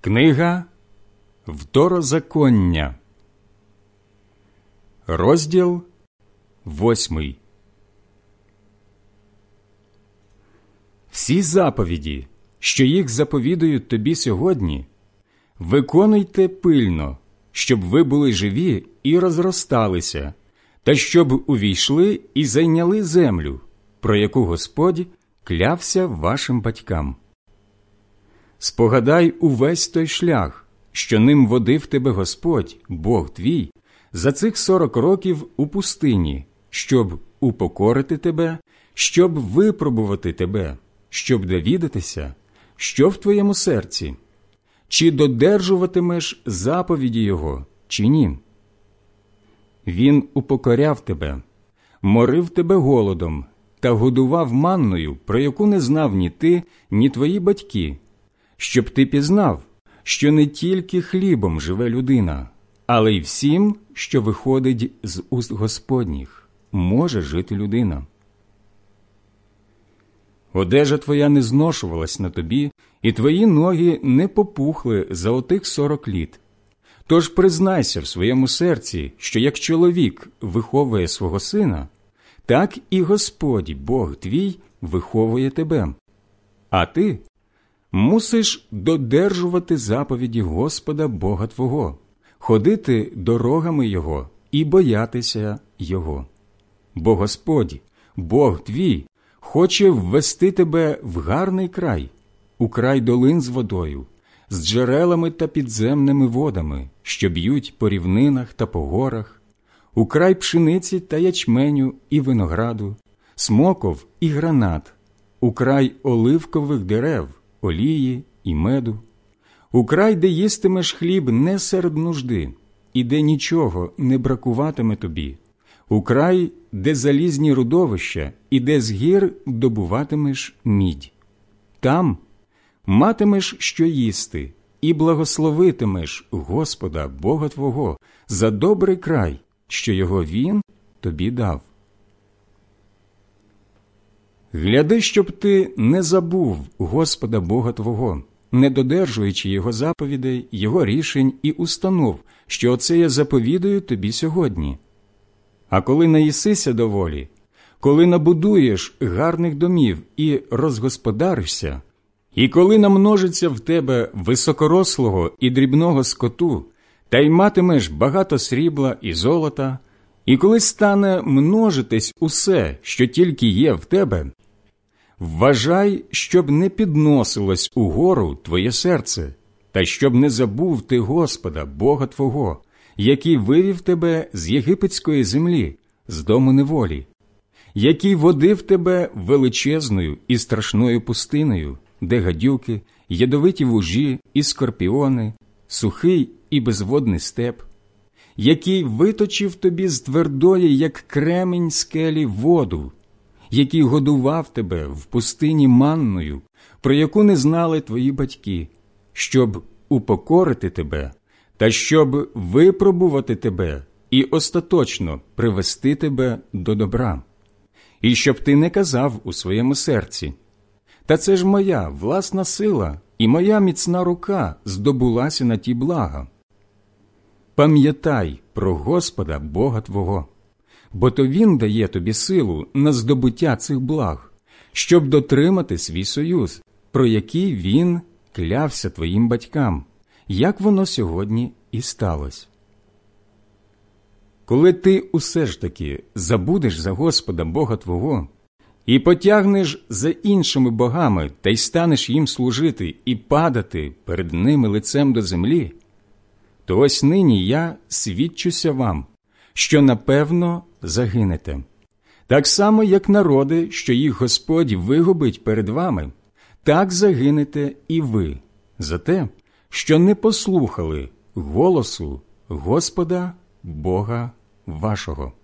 Книга Второзаконня, розділ 8. Всі заповіді, що їх заповідують тобі сьогодні, виконуйте пильно, щоб ви були живі і розросталися, та щоб увійшли і зайняли землю, про яку Господь клявся вашим батькам. Спогадай увесь той шлях, що ним водив тебе Господь, Бог твій, за цих 40 років у пустині, щоб упокорити тебе, щоб випробувати тебе, щоб довідатися, що в твоєму серці, чи додержуватимеш заповіді Його, чи ні. Він упокоряв тебе, морив тебе голодом та годував манною, про яку не знав ні ти, ні твої батьки, щоб ти пізнав, що не тільки хлібом живе людина, але й всім, що виходить з уст Господніх, може жити людина. Одежа твоя не зношувалась на тобі, і твої ноги не попухли за отих 40 літ. Тож признайся в своєму серці, що як чоловік виховує свого сина, так і Господь, Бог твій, виховує тебе. А ти мусиш додержувати заповіді Господа Бога твого, ходити дорогами Його і боятися Його. Бо Господь, Бог твій, хоче ввести тебе в гарний край, у край долин з водою, з джерелами та підземними водами, що б'ють по рівнинах та по горах, у край пшениці та ячменю і винограду, смоков і гранат, у край оливкових дерев, олії і меду, у край, де їстимеш хліб не серед нужди, і де нічого не бракуватиме тобі, у край, де залізні родовища, і де з гір добуватимеш мідь. Там матимеш що їсти, і благословитимеш Господа, Бога твого, за добрий край, що його Він тобі дав. Гляди, щоб ти не забув Господа Бога твого, не додержуючи Його заповідей, Його рішень і установ, що оце я заповідую тобі сьогодні. А коли наїсися доволі, коли набудуєш гарних домів і розгосподаришся, і коли намножиться в тебе високорослого і дрібного скоту, та й матимеш багато срібла і золота, і коли стане множитись усе, що тільки є в тебе, вважай, щоб не підносилось угору твоє серце, та щоб не забув ти Господа, Бога твого, який вивів тебе з єгипетської землі, з дому неволі, який водив тебе величезною і страшною пустиною, де гадюки, ядовиті вужі і скорпіони, сухий і безводний степ, який виточив тобі з твердої, як кремінь скелі, воду, який годував тебе в пустині манною, про яку не знали твої батьки, щоб упокорити тебе, та щоб випробувати тебе і остаточно привести тебе до добра. І щоб ти не казав у своєму серці: «Та це ж моя власна сила і моя міцна рука здобулася на ті блага». Пам'ятай про Господа Бога твого, бо то Він дає тобі силу на здобуття цих благ, щоб дотримати свій союз, про який Він клявся твоїм батькам, як воно сьогодні і сталося. Коли ти усе ж таки забудеш за Господа Бога твого і потягнеш за іншими богами та й станеш їм служити і падати перед ними лицем до землі, то ось нині я свідчуся вам, що напевно загинете. Так само, як народи, що їх Господь вигубить перед вами, так загинете і ви за те, що не послухали голосу Господа Бога вашого.